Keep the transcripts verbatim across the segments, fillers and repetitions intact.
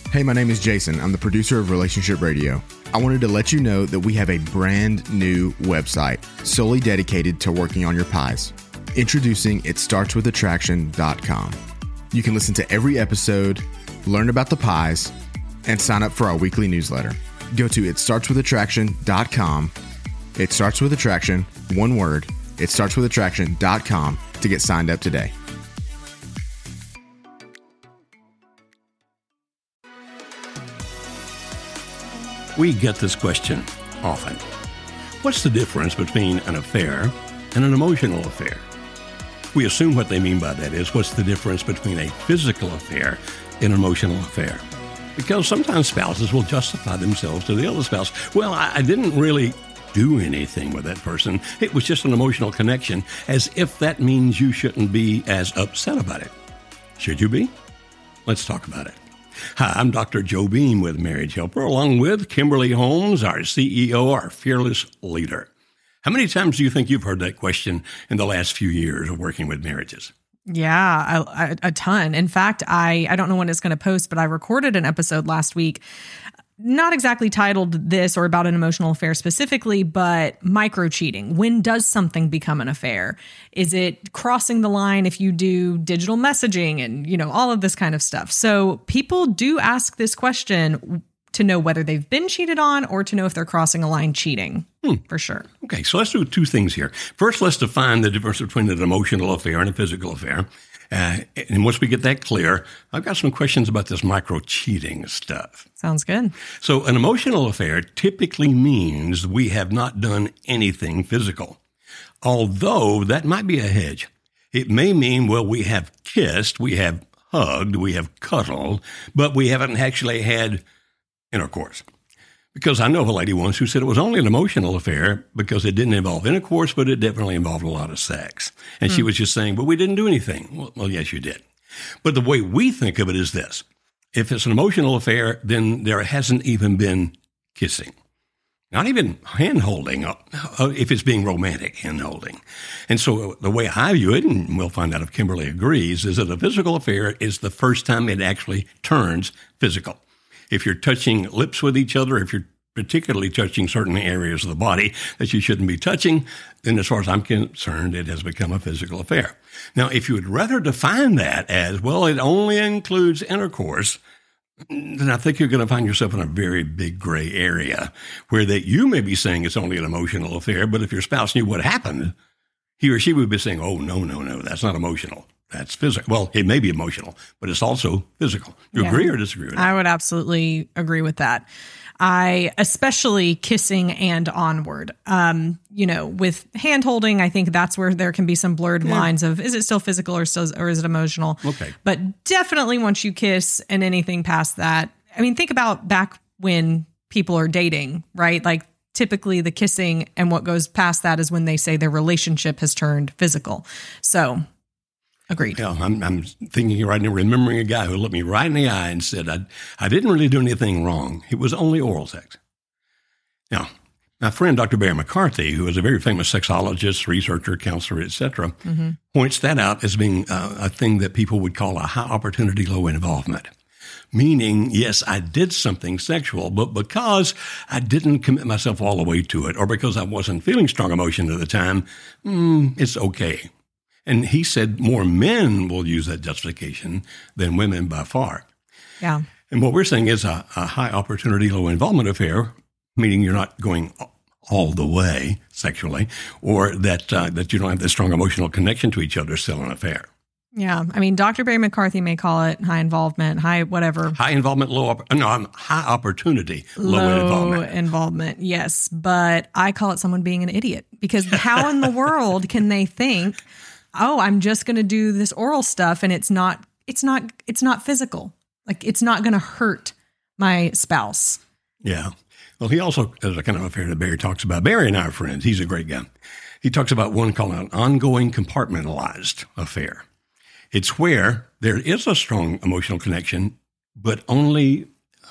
Hey, my name is Jason. I'm the producer of Relationship Radio. I wanted to let you know that we have a brand new website solely dedicated to working on your pies. Introducing it starts with attraction dot com. You can listen to every episode, learn about the pies, and sign up for our weekly newsletter. Go to it starts with attraction dot com. It starts with attraction, one word, it starts with attraction dot com to get signed up today. We get this question often. What's the difference between an affair and an emotional affair? We assume what they mean by that is what's the difference between a physical affair and an emotional affair? Because sometimes spouses will justify themselves to the other spouse. Well, I, I didn't really do anything with that person. It was just an emotional connection, as if that means you shouldn't be as upset about it. Should you be? Let's talk about it. Hi, I'm Doctor Joe Beam with Marriage Helper, along with Kimberly Holmes, our C E O, our fearless leader. How many times do you think you've heard that question in the last few years of working with marriages? Yeah, a, a ton. In fact, I, I don't know when it's going to post, but I recorded an episode last week, not exactly titled this or about an emotional affair specifically, but micro cheating. When does something become an affair? Is it crossing the line if you do digital messaging and, you know, all of this kind of stuff? So people do ask this question to know whether they've been cheated on or to know if they're crossing a line cheating, hmm. for sure. Okay, so let's do two things here. First, let's define the difference between an emotional affair and a physical affair. Uh, and once we get that clear, I've got some questions about this micro-cheating stuff. Sounds good. So an emotional affair typically means we have not done anything physical, although that might be a hedge. It may mean, well, we have kissed, we have hugged, we have cuddled, but we haven't actually had intercourse. Because I know of a lady once who said it was only an emotional affair because it didn't involve intercourse, but it definitely involved a lot of sex. And mm. she was just saying, but we didn't do anything. Well, well, yes, you did. But the way we think of it is this. If it's an emotional affair, then there hasn't even been kissing. Not even hand-holding, uh, if it's being romantic hand-holding. And so the way I view it, and we'll find out if Kimberly agrees, is that a physical affair is the first time it actually turns physical. If you're touching lips with each other, if you're particularly touching certain areas of the body that you shouldn't be touching, then as far as I'm concerned, it has become a physical affair. Now, if you would rather define that as, well, it only includes intercourse, then I think you're going to find yourself in a very big gray area where that you may be saying it's only an emotional affair, but if your spouse knew what happened, he or she would be saying, oh, no, no, no, that's not emotional. That's physical. Well, it may be emotional, but it's also physical. You yeah. agree or disagree with that? I would absolutely agree with that. I, especially kissing and onward, um, you know, with hand holding, I think that's where there can be some blurred yeah. lines of, is it still physical or still, or is it emotional? Okay. But definitely once you kiss and anything past that, I mean, think about back when people are dating, right? Like typically the kissing and what goes past that is when they say their relationship has turned physical. So agreed. Yeah, I'm, I'm thinking right now, remembering a guy who looked me right in the eye and said, I, I didn't really do anything wrong. It was only oral sex. Now, my friend, Doctor Barry McCarthy, who is a very famous sexologist, researcher, counselor, et cetera, mm-hmm. points that out as being uh, a thing that people would call a high opportunity, low involvement. Meaning, yes, I did something sexual, but because I didn't commit myself all the way to it, or because I wasn't feeling strong emotion at the time, mm, it's okay. And he said more men will use that justification than women by far. Yeah. And what we're saying is a, a high opportunity, low involvement affair, meaning you're not going all the way sexually, or that uh, that you don't have this strong emotional connection to each other, still an affair. Yeah. I mean, Doctor Barry McCarthy may call it high involvement, high whatever. High involvement, low, op- no, I'm high opportunity, low, low involvement. involvement. Yes. But I call it someone being an idiot, because how in the world can they think, oh, I'm just going to do this oral stuff and it's not, it's not, it's not physical. Like it's not going to hurt my spouse. Yeah. Well, he also has a kind of affair that Barry talks about. Barry and I are friends. He's a great guy. He talks about one called an ongoing compartmentalized affair. It's where there is a strong emotional connection, but only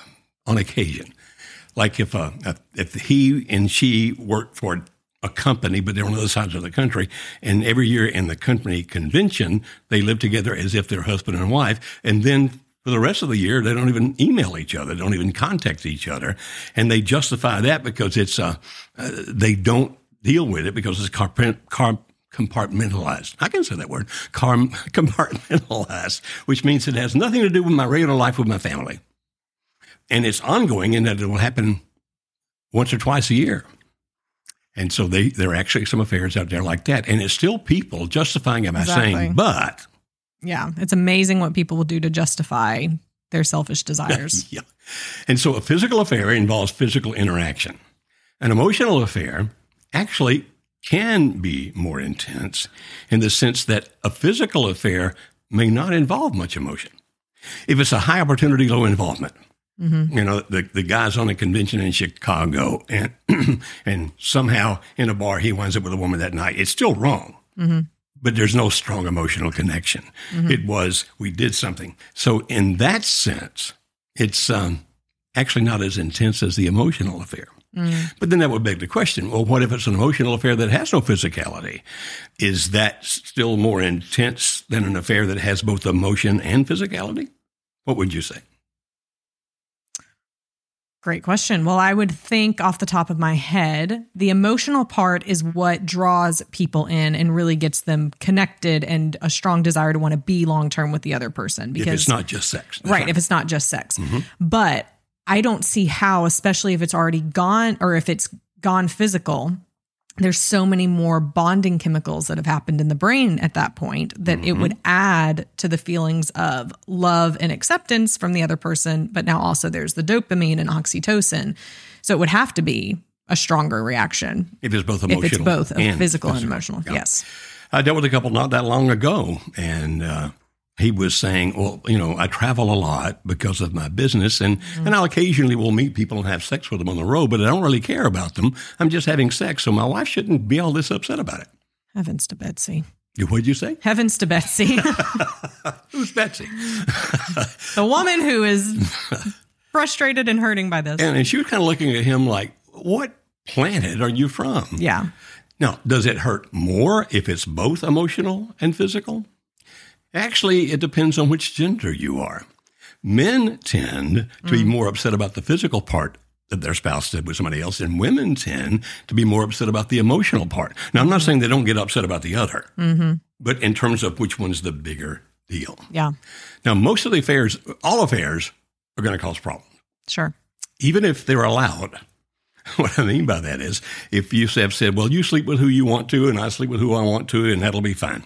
on occasion. Like if uh, if he and she work for a company, but they're on other sides of the country, and every year in the company convention, they live together as if they're husband and wife, and then For the rest of the year, they don't even email each other. They don't even contact each other. And they justify that because it's uh, uh, they don't deal with it because it's car- car- compartmentalized. I can say that word, car- compartmentalized, which means it has nothing to do with my regular life with my family. And it's ongoing in that it will happen once or twice a year. And so they, there are actually some affairs out there like that. And it's still people justifying it by Exactly. saying, but. Yeah, it's amazing what people will do to justify their selfish desires. Yeah. And so a physical affair involves physical interaction. An emotional affair actually can be more intense in the sense that a physical affair may not involve much emotion. If it's a high opportunity, low involvement. Mm-hmm. You know, the, the guy's on a convention in Chicago and and somehow in a bar he winds up with a woman that night. It's still wrong. Mm-hmm. But there's no strong emotional connection. Mm-hmm. It was, we did something. So in that sense, it's um, actually not as intense as the emotional affair. Mm. But then that would beg the question, well, what if it's an emotional affair that has no physicality? Is that still more intense than an affair that has both emotion and physicality? What would you say? Great question. Well, I would think off the top of my head, the emotional part is what draws people in and really gets them connected and a strong desire to want to be long-term with the other person. Because if it's not just sex. Right, right, if it's not just sex. Mm-hmm. But I don't see how, especially if it's already gone or if it's gone physical, there's so many more bonding chemicals that have happened in the brain at that point that mm-hmm. it would add to the feelings of love and acceptance from the other person. But now also there's the dopamine and oxytocin. So it would have to be a stronger reaction. If it's both emotional. If it's both and physical, physical and emotional. Yeah. Yes. I dealt with a couple not that long ago, and uh, he was saying, well, you know, I travel a lot because of my business, and, mm-hmm. and I'll occasionally will meet people and have sex with them on the road, but I don't really care about them. I'm just having sex, so my wife shouldn't be all this upset about it. Heavens to Betsy. What did you say? Heavens to Betsy. Who's Betsy? The woman who is frustrated and hurting by this. And, and she was kind of looking at him like, what planet are you from? Yeah. Now, does it hurt more if it's both emotional and physical? Actually, it depends on which gender you are. Men tend to mm. be more upset about the physical part that their spouse did with somebody else, and women tend to be more upset about the emotional part. Now, I'm not saying they don't get upset about the other, mm-hmm. but in terms of which one's the bigger deal. Yeah. Now, most of the affairs, all affairs, are going to cause problems. Sure. Even if they're allowed. What I mean by that is, if you have said, well, you sleep with who you want to, and I sleep with who I want to, and that'll be fine.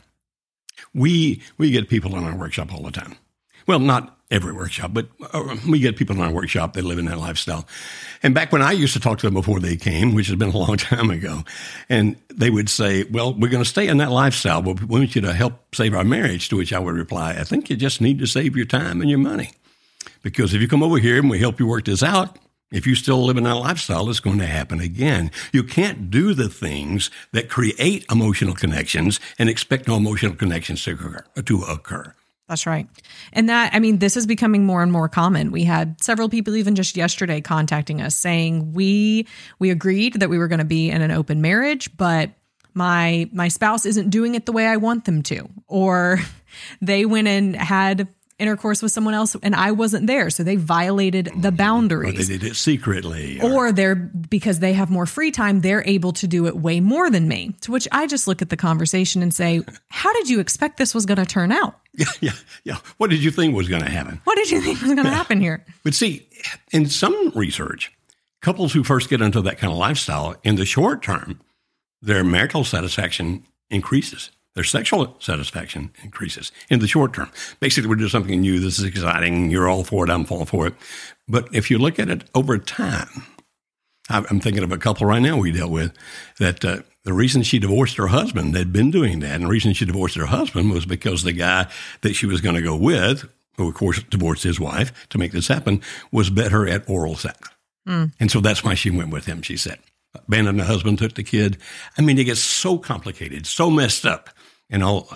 We we get people in our workshop all the time. Well, not every workshop, but we get people in our workshop that live in that lifestyle. And back when I used to talk to them before they came, which has been a long time ago, and they would say, well, we're going to stay in that lifestyle, but we want you to help save our marriage, to which I would reply, I think you just need to save your time and your money. Because if you come over here and we help you work this out, if you still live in that lifestyle, it's going to happen again. You can't do the things that create emotional connections and expect no emotional connections to occur. To occur. That's right. And that, I mean, this is becoming more and more common. We had several people even just yesterday contacting us saying we we agreed that we were going to be in an open marriage, but my my spouse isn't doing it the way I want them to. Or they went and had intercourse with someone else and I wasn't there. So they violated the boundaries. Or they did it secretly. Or, or they're, because they have more free time, they're able to do it way more than me. To which I just look at the conversation and say, how did you expect this was going to turn out? Yeah, yeah, yeah. What did you think was going to happen? What did you think was going to happen here? But see, in some research, couples who first get into that kind of lifestyle, in the short term, their marital satisfaction increases. Their sexual satisfaction increases in the short term. Basically, we're doing something new. This is exciting. You're all for it. I'm all for it. But if you look at it over time, I'm thinking of a couple right now we dealt with that uh, the reason she divorced her husband, they'd been doing that. And the reason she divorced her husband was because the guy that she was going to go with, who of course divorced his wife to make this happen, was better at oral sex. Mm. And so that's why she went with him, she said. Abandoned the husband, took the kid. I mean, it gets so complicated, so messed up. And all,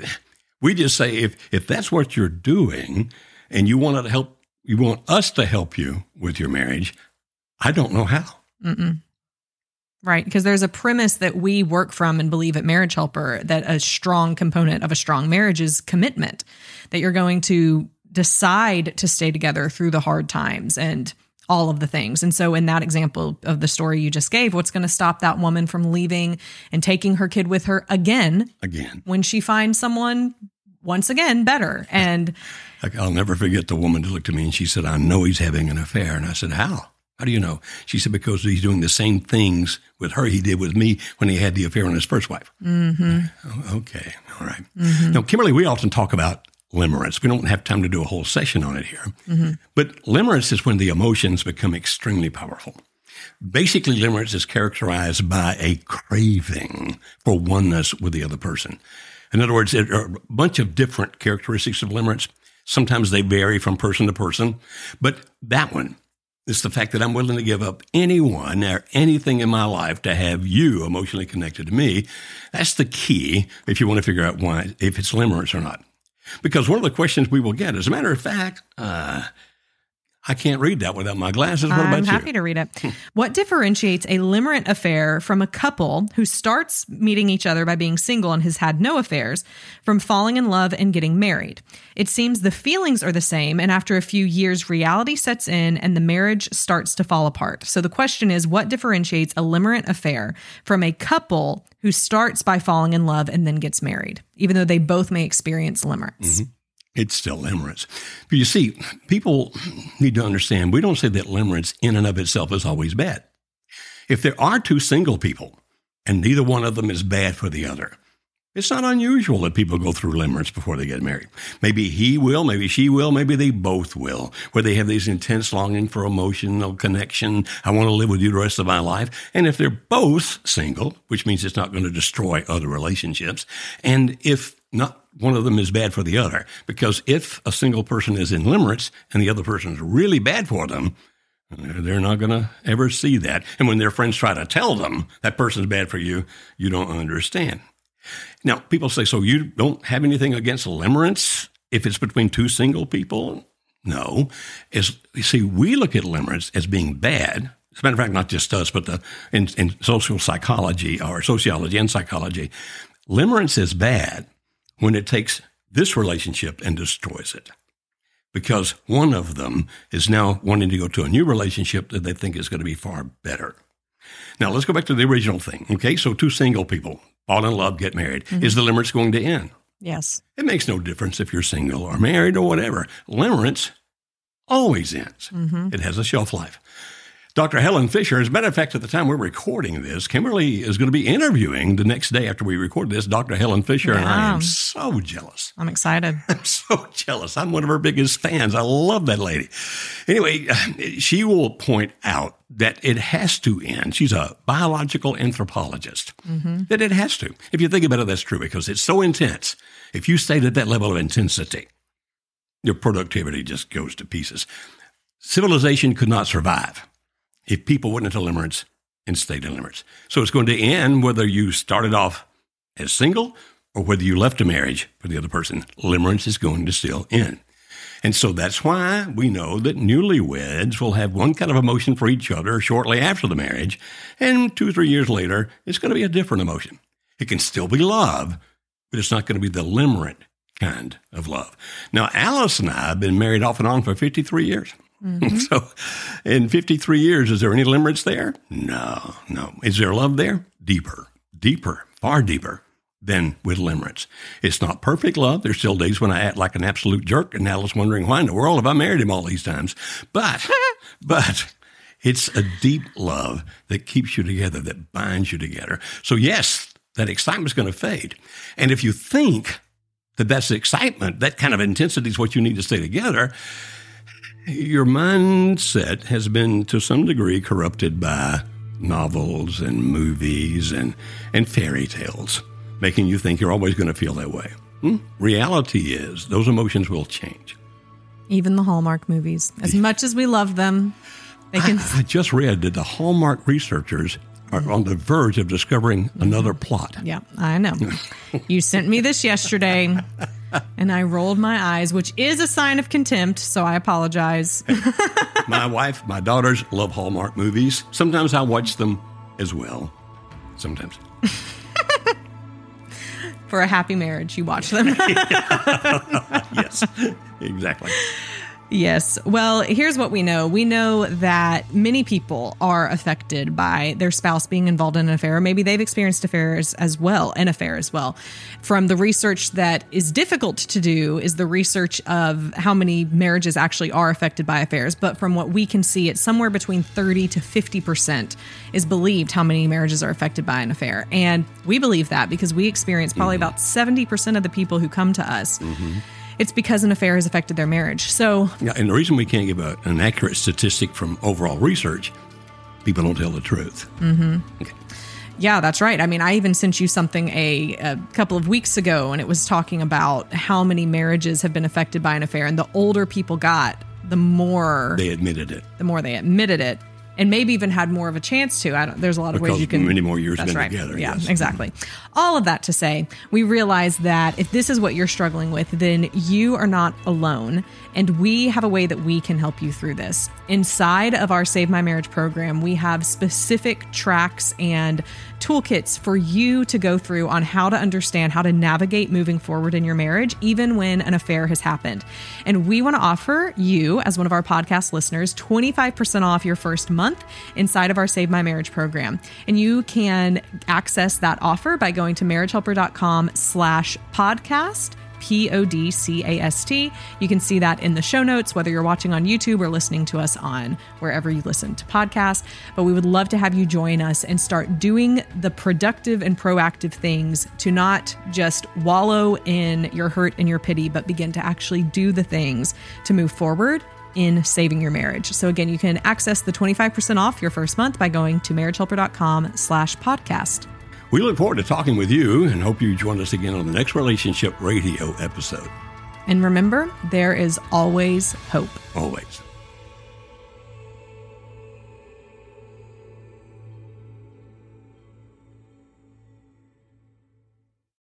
we just say, if if that's what you're doing and you want to help, you want us to help you with your marriage, I don't know how. Mm-mm. Right. Because there's a premise that we work from and believe at Marriage Helper that a strong component of a strong marriage is commitment, that you're going to decide to stay together through the hard times and all of the things. And so in that example of the story you just gave, what's going to stop that woman from leaving and taking her kid with her again, again, when she finds someone once again better? And I'll never forget the woman who looked at me and she said, I know he's having an affair. And I said, how? How do you know? She said, because he's doing the same things with her he did with me when he had the affair on his first wife. Mm-hmm. Oh, okay. All right. Mm-hmm. Now, Kimberly, we often talk about limerence. We don't have time to do a whole session on it here. Mm-hmm. But limerence is when the emotions become extremely powerful. Basically, limerence is characterized by a craving for oneness with the other person. In other words, there are a bunch of different characteristics of limerence. Sometimes they vary from person to person. But that one is the fact that I'm willing to give up anyone or anything in my life to have you emotionally connected to me. That's the key if you want to figure out why, if it's limerence or not. Because one of the questions we will get, as a matter of fact, uh, I can't read that without my glasses. What about you? I'm happy to read it. What differentiates a limerent affair from a couple who starts meeting each other by being single and has had no affairs from falling in love and getting married? It seems the feelings are the same, and after a few years, reality sets in and the marriage starts to fall apart. So the question is, what differentiates a limerent affair from a couple who starts by falling in love and then gets married, even though they both may experience limerence? Mm-hmm. It's still limerence. But you see, people need to understand, we don't say that limerence in and of itself is always bad. If there are two single people and neither one of them is bad for the other, it's not unusual that people go through limerence before they get married. Maybe he will, maybe she will, maybe they both will, where they have these intense longing for emotional connection. I want to live with you the rest of my life. And if they're both single, which means it's not going to destroy other relationships, and if not one of them is bad for the other, because if a single person is in limerence and the other person is really bad for them, they're not going to ever see that. And when their friends try to tell them that person's bad for you, you don't understand. Now, people say, so you don't have anything against limerence if it's between two single people? No. As, you see, we look at limerence as being bad. As a matter of fact, not just us, but the, in, in social psychology or sociology and psychology, limerence is bad when it takes this relationship and destroys it. Because one of them is now wanting to go to a new relationship that they think is going to be far better. Now, let's go back to the original thing. Okay, so two single people fall in love, get married. Mm-hmm. Is the limerence going to end? Yes. It makes no difference if you're single or married or whatever. Limerence always ends. Mm-hmm. It has a shelf life. Doctor Helen Fisher, as a matter of fact, at the time we're recording this, Kimberly is going to be interviewing the next day after we record this, Doctor Helen Fisher, yeah. And I am so jealous. I'm excited. I'm so jealous. I'm one of her biggest fans. I love that lady. Anyway, she will point out that it has to end. She's a biological anthropologist. Mm-hmm. That it has to. If you think about it, that's true because it's so intense. If you stayed at that level of intensity, your productivity just goes to pieces. Civilization could not survive if people went into limerence and stayed in limerence. So it's going to end whether you started off as single or whether you left a marriage for the other person. Limerence is going to still end. And so that's why we know that newlyweds will have one kind of emotion for each other shortly after the marriage, and two or three years later, it's going to be a different emotion. It can still be love, but it's not going to be the limerent kind of love. Now, Alice and I have been married off and on for fifty-three years. Mm-hmm. So in fifty-three years, is there any limerence there? No, no. Is there love there? Deeper, deeper, far deeper than with limerence. It's not perfect love. There's still days when I act like an absolute jerk, and Alice wondering why in the world have I married him all these times. But, but it's a deep love that keeps you together, that binds you together. So yes, that excitement's going to fade. And if you think that that's the excitement, that kind of intensity is what you need to stay together, your mindset has been, to some degree, corrupted by novels and movies and, and fairy tales, making you think you're always going to feel that way. Hmm? Reality is those emotions will change. Even the Hallmark movies. As much as we love them, they can... I, I just read that the Hallmark researchers are on the verge of discovering another plot. Yeah, I know. You sent me this yesterday, and I rolled my eyes, which is a sign of contempt, so I apologize. My wife, my daughters love Hallmark movies. Sometimes I watch them as well. Sometimes. For a happy marriage, you watch them. Yes, exactly. Yes. Well, here's what we know. We know that many people are affected by their spouse being involved in an affair. Or maybe they've experienced affairs as well, an affair as well. From the research that is difficult to do is the research of how many marriages actually are affected by affairs. But from what we can see, it's somewhere between thirty to fifty percent is believed how many marriages are affected by an affair. And we believe that because we experience probably mm-hmm. about seventy percent of the people who come to us. Mm-hmm. It's because an affair has affected their marriage. So, yeah, and the reason we can't give a, an accurate statistic from overall research, people don't tell the truth. Mm-hmm. Okay. Yeah, that's right. I mean, I even sent you something a, a couple of weeks ago, and it was talking about how many marriages have been affected by an affair. And the older people got, the more they admitted it. The more they admitted it. And maybe even had more of a chance to. I don't, there's a lot of because ways you can. Many more years that's been right. together. Yeah, yes. exactly. All of that to say, we realize that if this is what you're struggling with, then you are not alone. And we have a way that we can help you through this. Inside of our Save My Marriage program, we have specific tracks and toolkits for you to go through on how to understand how to navigate moving forward in your marriage, even when an affair has happened. And we want to offer you, as one of our podcast listeners, twenty-five percent off your first month inside of our Save My Marriage program. And you can access that offer by going to marriagehelper.com slash podcast. P O D C A S T. You can see that in the show notes, whether you're watching on YouTube or listening to us on wherever you listen to podcasts. But we would love to have you join us and start doing the productive and proactive things to not just wallow in your hurt and your pity, but begin to actually do the things to move forward in saving your marriage. So again, you can access the twenty-five percent off your first month by going to marriagehelper.com slash podcast. We look forward to talking with you and hope you join us again on the next Relationship Radio episode. And remember, there is always hope. Always.